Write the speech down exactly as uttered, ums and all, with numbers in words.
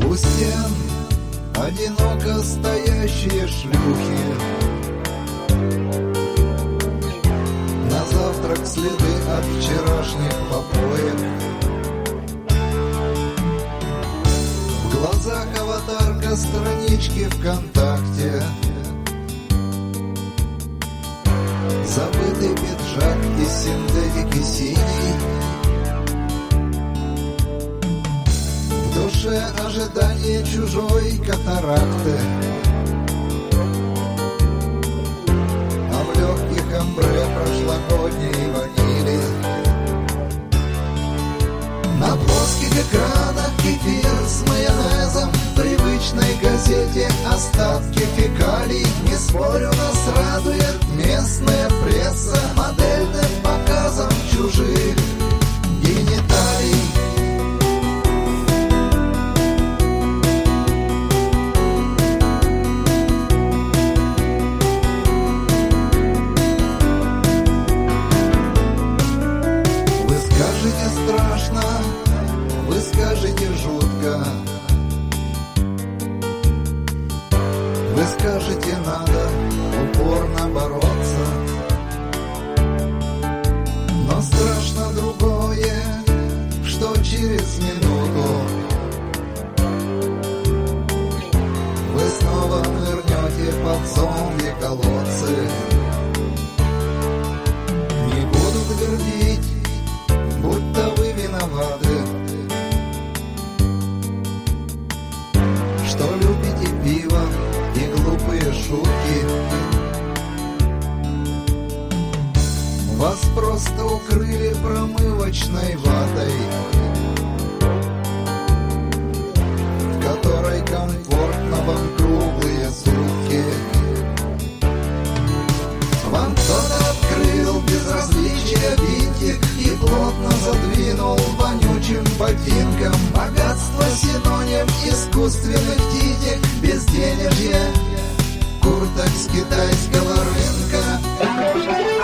У стен одиноко стоящие шлюхи, на завтрак следы от вчерашних попоек. В глазах аватарка странички ВКонтакте, забытый пиджак из синтетики синий. В душе ожидание чужой катаракты, а в легких амбре прошлогодней ванили. На плоских экранах кефир с майонезом, в привычной газете остатки фекалий. Не спорю, нас радует местная пресса модельным показом чужих гениталий. Вы скажете страшно, вы скажете жутко, вы скажете надо упорно бороться. Но страшно другое, что через минуту вы снова нырнете под зомби-колодцы. Не будут твердить, будто вы виноваты, что любите пиво и глупые шутки. Вас просто укрыли промывочной ватой, в которой комфортно вам круглые сутки. Вам кто-то открыл безразличие винтик и плотно задвинул вонючим ботинком. Богатство синоним искусственных титик, безденежье курток с китайского рынка.